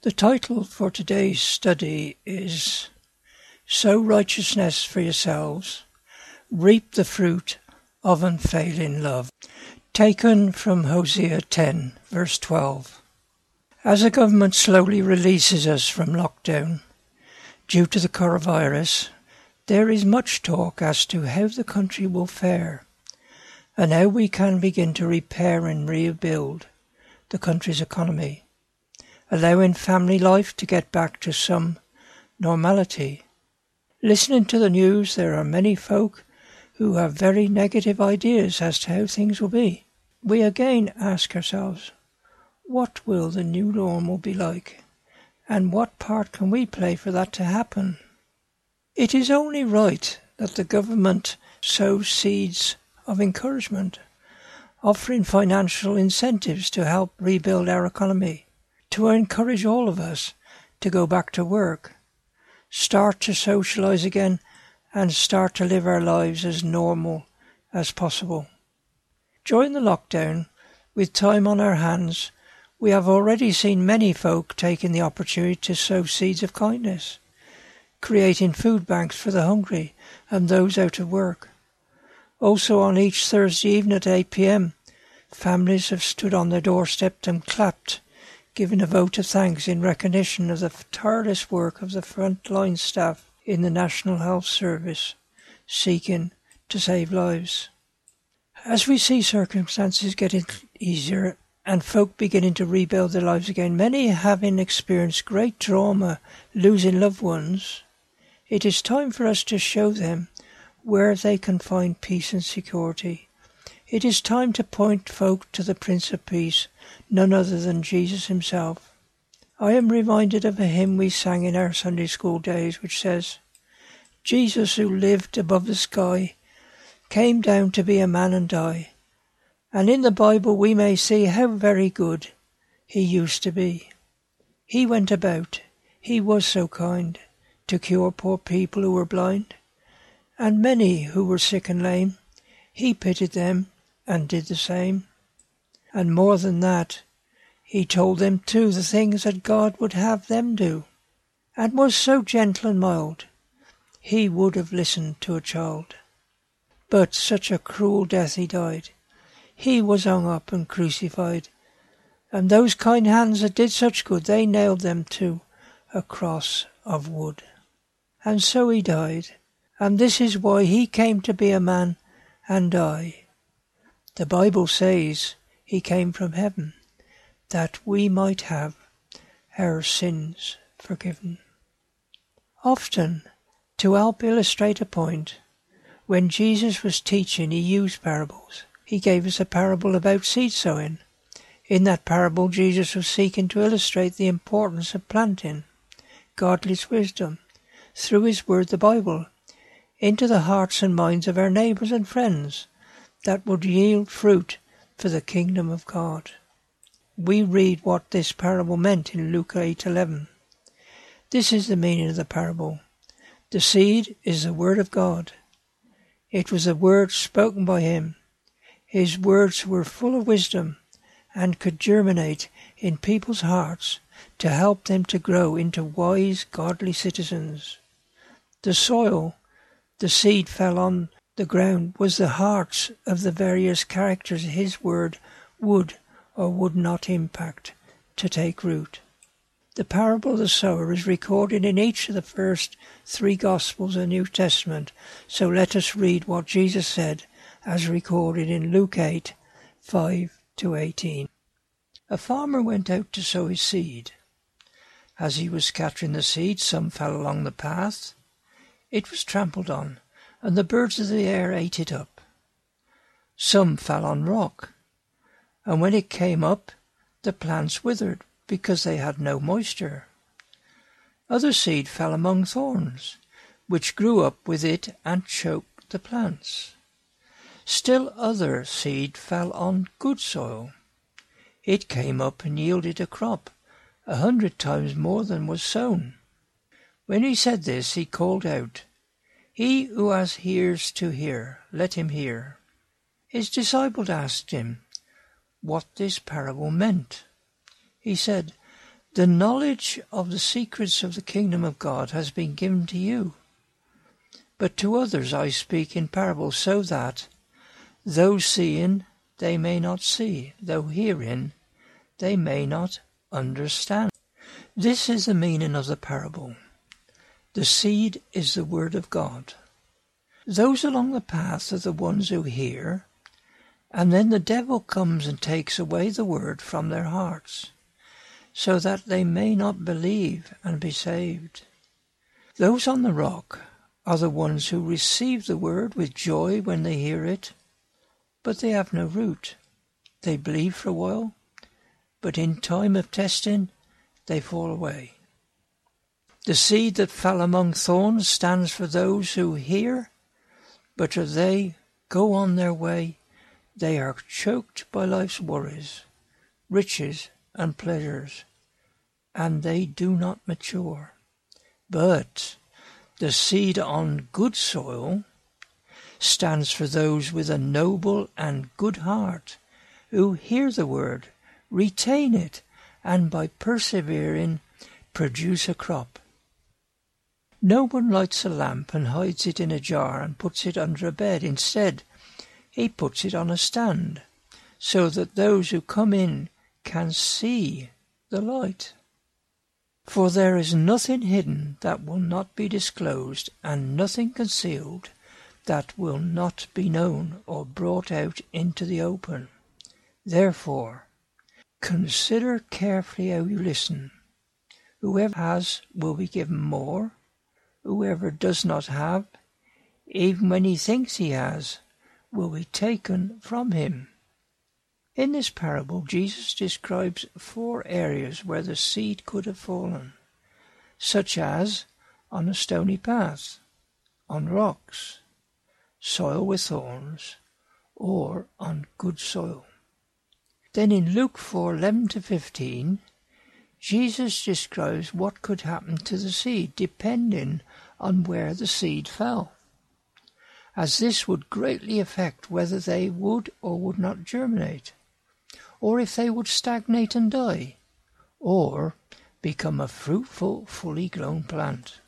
The title for today's study is Sow Righteousness for Yourselves, Reap the Fruit of Unfailing Love, taken from Hosea 10, verse 12. As the government slowly releases us from lockdown due to the coronavirus, there is much talk as to how the country will fare and how we can begin to repair and rebuild the country's economy, allowing family life to get back to some normality. Listening to the news, there are many folk who have very negative ideas as to how things will be. We again ask ourselves, what will the new normal be like? And what part can we play for that to happen? It is only right that the government sows seeds of encouragement, offering financial incentives to help rebuild our economy, to encourage all of us to go back to work, start to socialise again, and start to live our lives as normal as possible. During the lockdown, with time on our hands, we have already seen many folk taking the opportunity to sow seeds of kindness, creating food banks for the hungry and those out of work. Also on each Thursday evening at 8 p.m, families have stood on their doorstep and clapped, giving a vote of thanks in recognition of the tireless work of the frontline staff in the National Health Service, seeking to save lives. As we see circumstances getting easier and folk beginning to rebuild their lives again, many having experienced great trauma, losing loved ones, it is time for us to show them where they can find peace and security. It is time to point folk to the Prince of Peace, none other than Jesus himself. I am reminded of a hymn we sang in our Sunday school days which says, Jesus who lived above the sky came down to be a man and die. And in the Bible we may see how very good he used to be. He went about, he was so kind, to cure poor people who were blind, and many who were sick and lame. He pitied them and did the same. And more than that, he told them too the things that God would have them do, and was so gentle and mild, he would have listened to a child. But such a cruel death he died. He was hung up and crucified, and those kind hands that did such good, they nailed them to a cross of wood. And so he died, and this is why he came to be a man and die. The Bible says he came from heaven, that we might have our sins forgiven. Often, to help illustrate a point, when Jesus was teaching, he used parables. He gave us a parable about seed sowing. In that parable, Jesus was seeking to illustrate the importance of planting godly wisdom through his word, the Bible, into the hearts and minds of our neighbours and friends, that would yield fruit for the kingdom of God. We read what this parable meant in Luke 8:11. This is the meaning of the parable. The seed is the word of God. It was a word spoken by him. His words were full of wisdom and could germinate in people's hearts to help them to grow into wise, godly citizens. The soil the seed fell on the ground was the hearts of the various characters his word would or would not impact to take root. The parable of the sower is recorded in each of the first 3 Gospels of the New Testament, so let us read what Jesus said as recorded in Luke 8, 5-18. A farmer went out to sow his seed. As he was scattering the seed, some fell along the path. It was trampled on, and the birds of the air ate it up. Some fell on rock, and when it came up, the plants withered because they had no moisture. Other seed fell among thorns, which grew up with it and choked the plants. Still other seed fell on good soil. It came up and yielded a crop 100 times more than was sown. When he said this, he called out, He who has ears to hear, let him hear. His disciples asked him what this parable meant. He said, The knowledge of the secrets of the kingdom of God has been given to you. But to others I speak in parables, so that, though seeing, they may not see, though hearing, they may not understand. This is the meaning of the parable. The seed is the word of God. Those along the path are the ones who hear, and then the devil comes and takes away the word from their hearts, so that they may not believe and be saved. Those on the rock are the ones who receive the word with joy when they hear it, but they have no root. They believe for a while, but in time of testing they fall away. The seed that fell among thorns stands for those who hear, but as they go on their way, they are choked by life's worries, riches and pleasures, and they do not mature. But the seed on good soil stands for those with a noble and good heart, who hear the word, retain it, and by persevering produce a crop. No one lights a lamp and hides it in a jar and puts it under a bed. Instead, he puts it on a stand, so that those who come in can see the light. For there is nothing hidden that will not be disclosed, and nothing concealed that will not be known or brought out into the open. Therefore, consider carefully how you listen. Whoever has will be given more. Whoever does not have, even when he thinks he has, will be taken from him. In this parable, Jesus describes 4 areas where the seed could have fallen, such as on a stony path, on rocks, soil with thorns, or on good soil. Then in Luke 4:11-15, Jesus describes what could happen to the seed depending on where the seed fell, as this would greatly affect whether they would or would not germinate, or if they would stagnate and die, or become a fruitful, fully grown plant.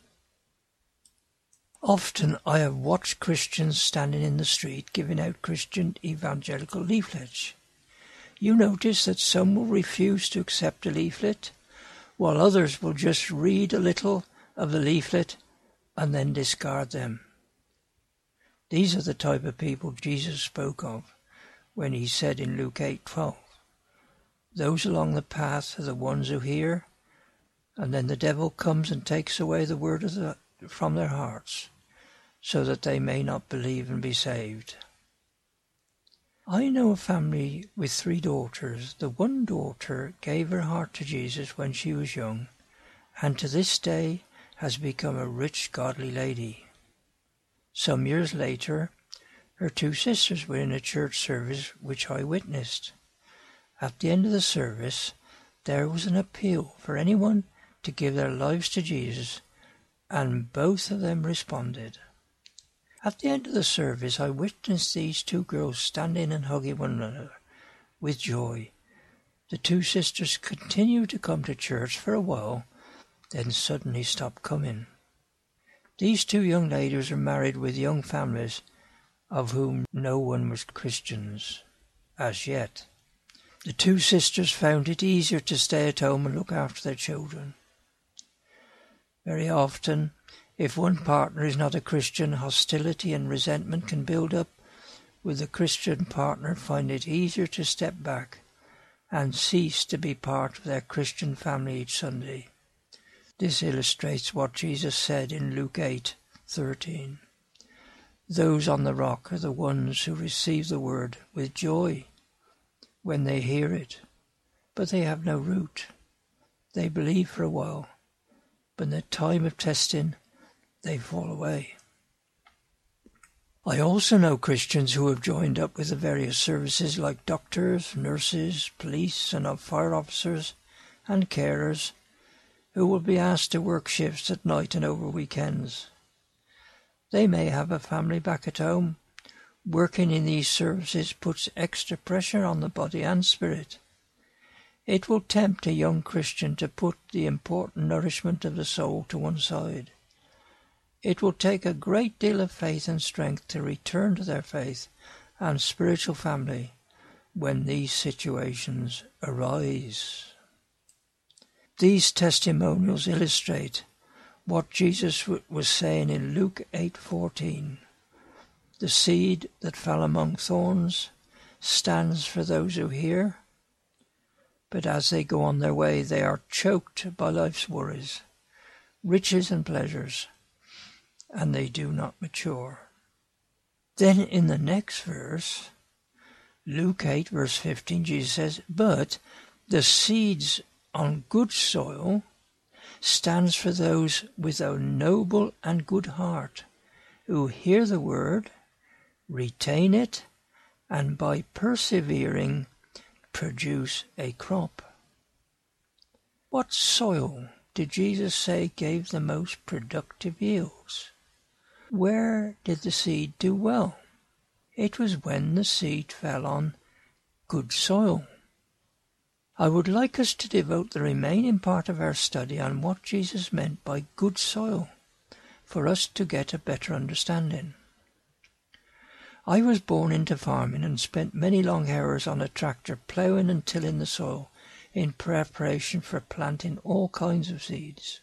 Often I have watched Christians standing in the street giving out Christian evangelical leaflets. You notice that some will refuse to accept a leaflet, while others will just read a little of the leaflet and then discard them. These are the type of people Jesus spoke of when he said in Luke 8:12, "Those along the path are the ones who hear, and then the devil comes and takes away the word from their hearts, so that they may not believe and be saved." I know a family with 3 daughters. The one daughter gave her heart to Jesus when she was young, and to this day has become a rich, godly lady. Some years later, her 2 sisters were in a church service which I witnessed. At the end of the service, there was an appeal for anyone to give their lives to Jesus, and both of them responded. At the end of the service, I witnessed these 2 girls standing and hugging one another with joy. The 2 sisters continued to come to church for a while, then suddenly stopped coming. These 2 young ladies are married with young families, of whom no one was Christians as yet. The 2 sisters found it easier to stay at home and look after their children. Very often, if one partner is not a Christian, hostility and resentment can build up, with the Christian partner find it easier to step back and cease to be part of their Christian family each Sunday. This illustrates what Jesus said in Luke 8:13. Those on the rock are the ones who receive the word with joy when they hear it, but they have no root. They believe for a while, but in the time of testing, they fall away. I also know Christians who have joined up with the various services like doctors, nurses, police and fire officers and carers, who will be asked to work shifts at night and over weekends. They may have a family back at home. Working in these services puts extra pressure on the body and spirit. It will tempt a young Christian to put the important nourishment of the soul to one side. It will take a great deal of faith and strength to return to their faith and spiritual family when these situations arise. These testimonials illustrate what Jesus was saying in Luke 8:14. The seed that fell among thorns stands for those who hear, but as they go on their way, they are choked by life's worries, riches and pleasures, and they do not mature. Then in the next verse, Luke 8 verse 15, Jesus says, but the seeds on good soil stands for those with a noble and good heart, who hear the word, retain it, and by persevering produce a crop. What soil did Jesus say gave the most productive yields? Where did the seed do well? It was when the seed fell on good soil. I would like us to devote the remaining part of our study on what Jesus meant by good soil, for us to get a better understanding. I was born into farming and spent many long hours on a tractor ploughing and tilling the soil in preparation for planting all kinds of seeds.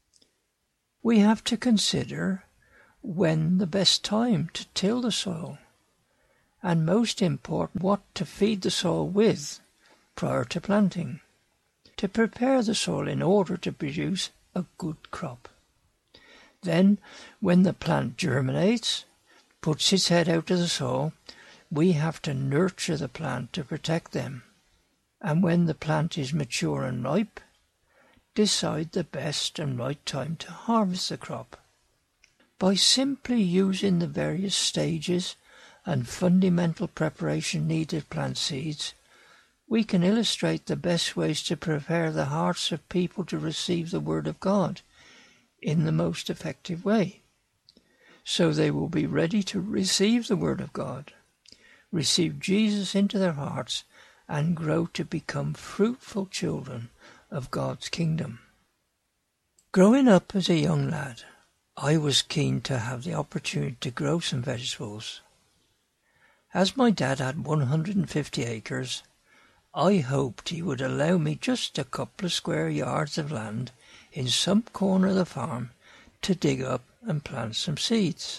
We have to consider when the best time to till the soil, and most important, what to feed the soil with prior to planting, to prepare the soil in order to produce a good crop. Then, when the plant germinates, puts its head out of the soil, we have to nurture the plant to protect them, and when the plant is mature and ripe, decide the best and right time to harvest the crop. By simply using the various stages and fundamental preparation needed to plant seeds, we can illustrate the best ways to prepare the hearts of people to receive the Word of God in the most effective way, so they will be ready to receive the Word of God, receive Jesus into their hearts, and grow to become fruitful children of God's kingdom. Growing up as a young lad, I was keen to have the opportunity to grow some vegetables. As my dad had 150 acres, I hoped he would allow me just a couple of square yards of land in some corner of the farm to dig up and plant some seeds.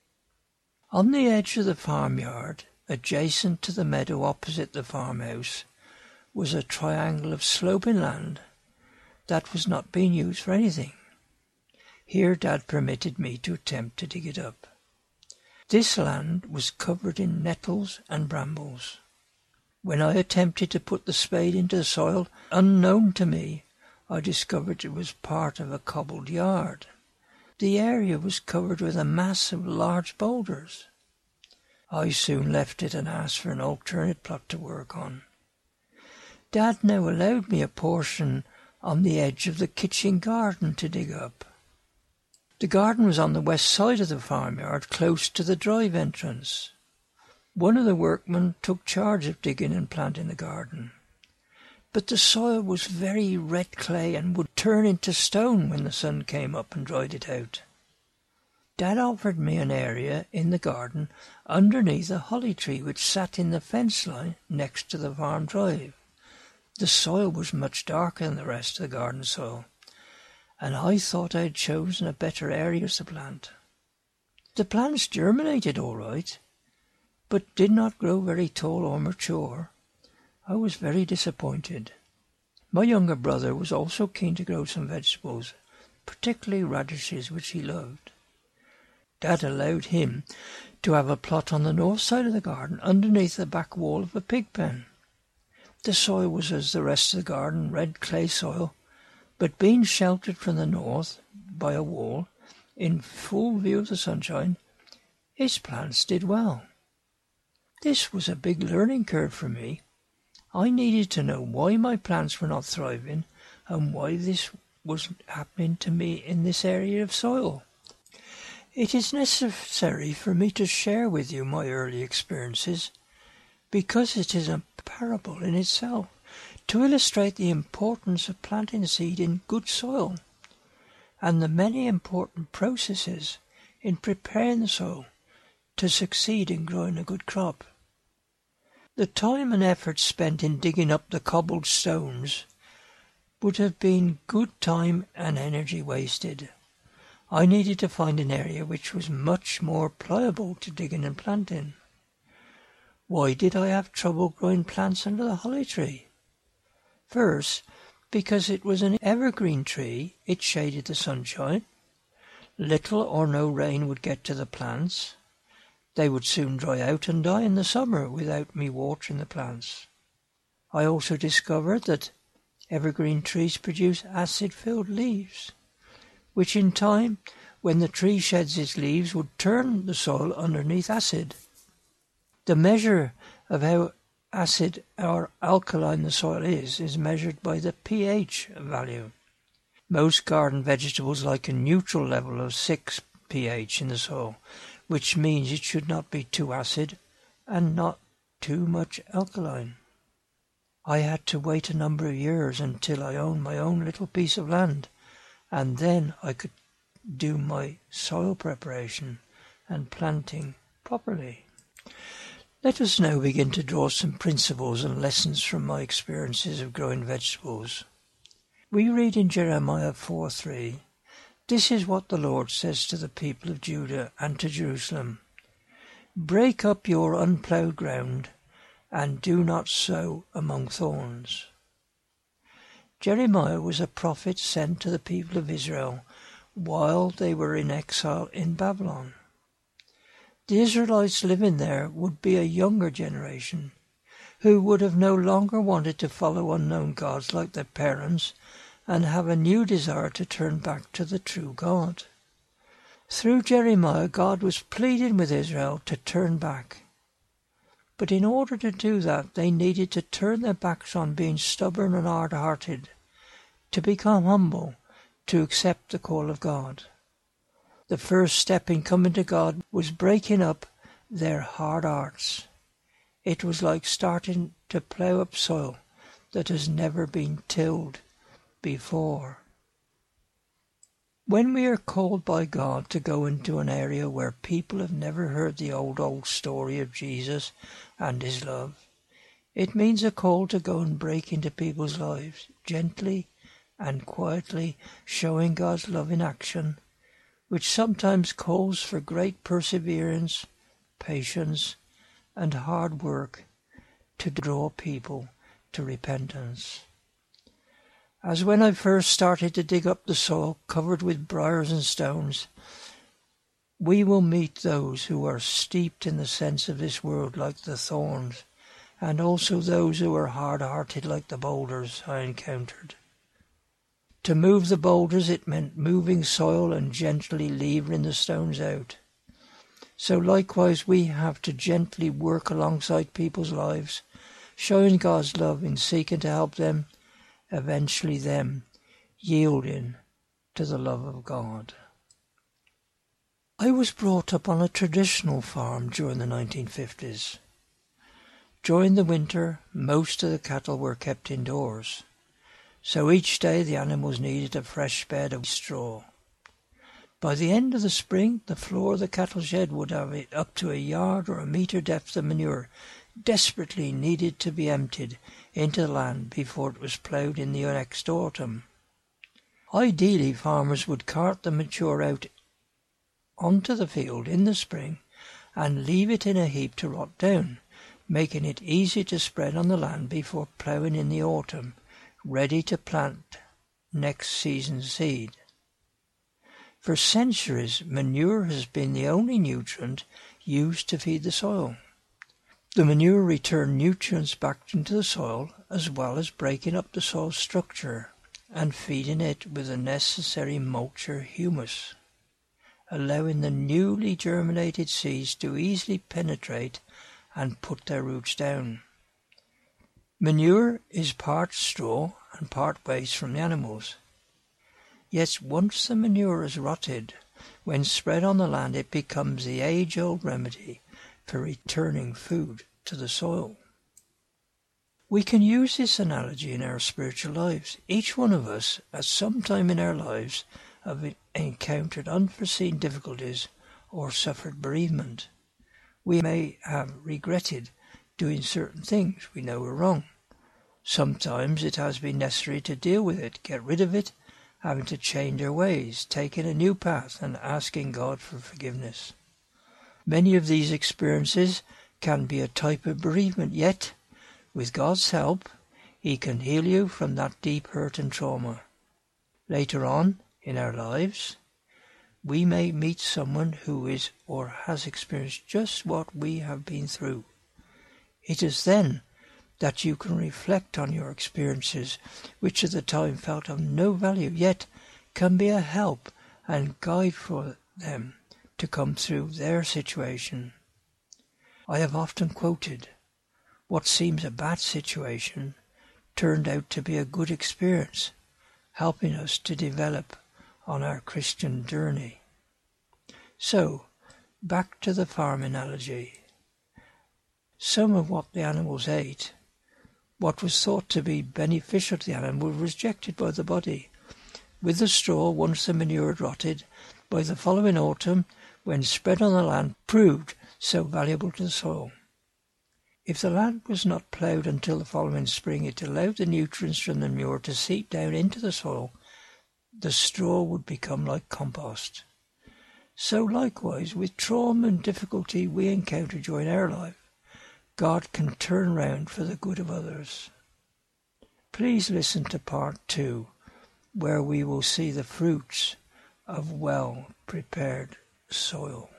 On the edge of the farmyard, adjacent to the meadow opposite the farmhouse, was a triangle of sloping land that was not being used for anything. Here Dad permitted me to attempt to dig it up. This land was covered in nettles and brambles. When I attempted to put the spade into the soil, unknown to me, I discovered it was part of a cobbled yard. The area was covered with a mass of large boulders. I soon left it and asked for an alternate plot to work on. Dad now allowed me a portion on the edge of the kitchen garden to dig up. The garden was on the west side of the farmyard, close to the drive entrance. One of the workmen took charge of digging and planting the garden, but the soil was very red clay and would turn into stone when the sun came up and dried it out. Dad offered me an area in the garden underneath a holly tree which sat in the fence line next to the farm drive. The soil was much darker than the rest of the garden soil, and I thought I had chosen a better area to plant. The plants germinated all right, but did not grow very tall or mature. I was very disappointed. My younger brother was also keen to grow some vegetables, particularly radishes, which he loved. Dad allowed him to have a plot on the north side of the garden underneath the back wall of a pig pen. The soil was as the rest of the garden, red clay soil, but being sheltered from the north by a wall, in full view of the sunshine, his plants did well. This was a big learning curve for me. I needed to know why my plants were not thriving and why this was happening to me in this area of soil. It is necessary for me to share with you my early experiences because it is a parable in itself to illustrate the importance of planting seed in good soil and the many important processes in preparing the soil to succeed in growing a good crop. The time and effort spent in digging up the cobbled stones would have been good time and energy wasted. I needed to find an area which was much more pliable to digging and planting. Why did I have trouble growing plants under the holly tree? First, because it was an evergreen tree, it shaded the sunshine. Little or no rain would get to the plants. They would soon dry out and die in the summer without me watering the plants. I also discovered that evergreen trees produce acid-filled leaves, which in time, when the tree sheds its leaves, would turn the soil underneath acid. The measure of how acid or alkaline the soil is measured by the pH value. Most garden vegetables like a neutral level of 6 pH in the soil, which means it should not be too acid and not too much alkaline. I had to wait a number of years until I owned my own little piece of land, and then I could do my soil preparation and planting properly. Let us now begin to draw some principles and lessons from my experiences of growing vegetables. We read in Jeremiah 4:3, "This is what the Lord says to the people of Judah and to Jerusalem. Break up your unploughed ground and do not sow among thorns." Jeremiah was a prophet sent to the people of Israel while they were in exile in Babylon. The Israelites living there would be a younger generation who would have no longer wanted to follow unknown gods like their parents and have a new desire to turn back to the true God. Through Jeremiah, God was pleading with Israel to turn back. But in order to do that, they needed to turn their backs on being stubborn and hard-hearted, to become humble, to accept the call of God. The first step in coming to God was breaking up their hard hearts. It was like starting to plough up soil that has never been tilled before. When we are called by God to go into an area where people have never heard the old story of Jesus and his love, it means a call to go and break into people's lives, gently and quietly showing God's love in action, which sometimes calls for great perseverance, patience, and hard work to draw people to repentance. As when I first started to dig up the soil covered with briars and stones, we will meet those who are steeped in the sense of this world like the thorns, and also those who are hard-hearted like the boulders I encountered. To move the boulders, it meant moving soil and gently levering the stones out. So likewise we have to gently work alongside people's lives, showing God's love in seeking to help them, eventually them yielding to the love of God. I was brought up on a traditional farm during the 1950s. During the winter, most of the cattle were kept indoors. So each day the animals needed a fresh bed of straw. By the end of the spring, the floor of the cattle shed would have it up to a yard or a metre depth of manure, desperately needed to be emptied into the land before it was ploughed in the next autumn. Ideally, farmers would cart the manure out onto the field in the spring and leave it in a heap to rot down, making it easy to spread on the land before ploughing in the autumn, ready to plant next season's seed. For centuries, manure has been the only nutrient used to feed the soil. The manure returned nutrients back into the soil, as well as breaking up the soil structure and feeding it with the necessary mulch or humus, allowing the newly germinated seeds to easily penetrate and put their roots down. Manure is part straw and part waste from the animals. Yet once the manure is rotted, when spread on the land it becomes the age-old remedy for returning food to the soil. We can use this analogy in our spiritual lives. Each one of us, at some time in our lives, have encountered unforeseen difficulties or suffered bereavement. We may have regretted doing certain things we know are wrong. Sometimes it has been necessary to deal with it, get rid of it, having to change our ways, taking a new path and asking God for forgiveness. Many of these experiences can be a type of bereavement, yet, with God's help, He can heal you from that deep hurt and trauma. Later on in our lives, we may meet someone who is or has experienced just what we have been through. It is then that you can reflect on your experiences, which at the time felt of no value, yet can be a help and guide for them to come through their situation. I have often quoted, "What seems a bad situation turned out to be a good experience, helping us to develop on our Christian journey." So, back to the farm analogy. Some of what the animals ate, what was thought to be beneficial to the animal, was rejected by the body. With the straw, once the manure had rotted, by the following autumn, when spread on the land, proved so valuable to the soil. If the land was not ploughed until the following spring, it allowed the nutrients from the manure to seep down into the soil. The straw would become like compost. So likewise, with trauma and difficulty we encounter during our life, God can turn round for the good of others. Please listen to part 2, where we will see the fruits of well-prepared soil.